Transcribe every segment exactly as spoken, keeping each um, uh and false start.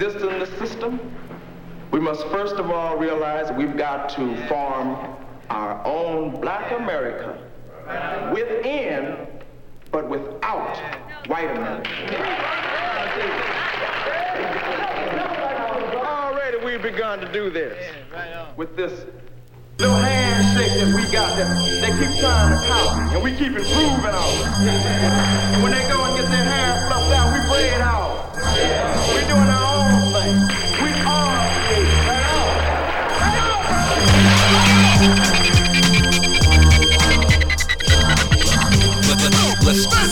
exist in this system, we must first of all realize that we've got to form our own black America within, but without white America. Already we've begun to do this with this little handshake that we got that they keep trying to copy, and we keep improving on it. When they go and get their hair fluffed out, we braid out. We're doing our own thing. We are creative. Right out. Right out. Let's go.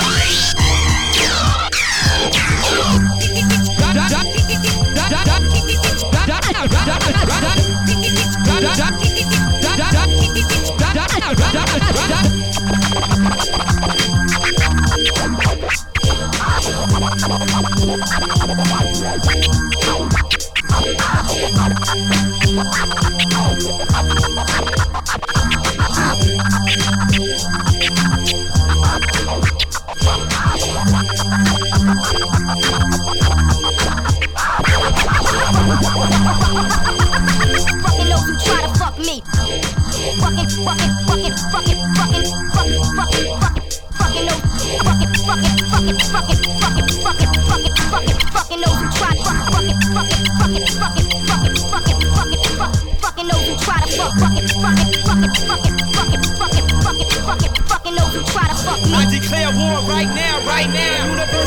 Fucking those who try to fuck me. Fucking, fucking, fucking, fucking, fucking, fucking, fucking, fucking, fucking those, fucking, fucking, fucking, fucking, fucking, fucking, fucking, fucking, fucking those who try to fuck, fucking, fucking, fucking, fucking, fucking, fucking, fucking, fucking, fucking those who try to fuck, fucking, fucking, fucking, fucking, fucking, fucking, fucking, fucking, fucking those who try to fuck me. I declare war right now, right now. Universe.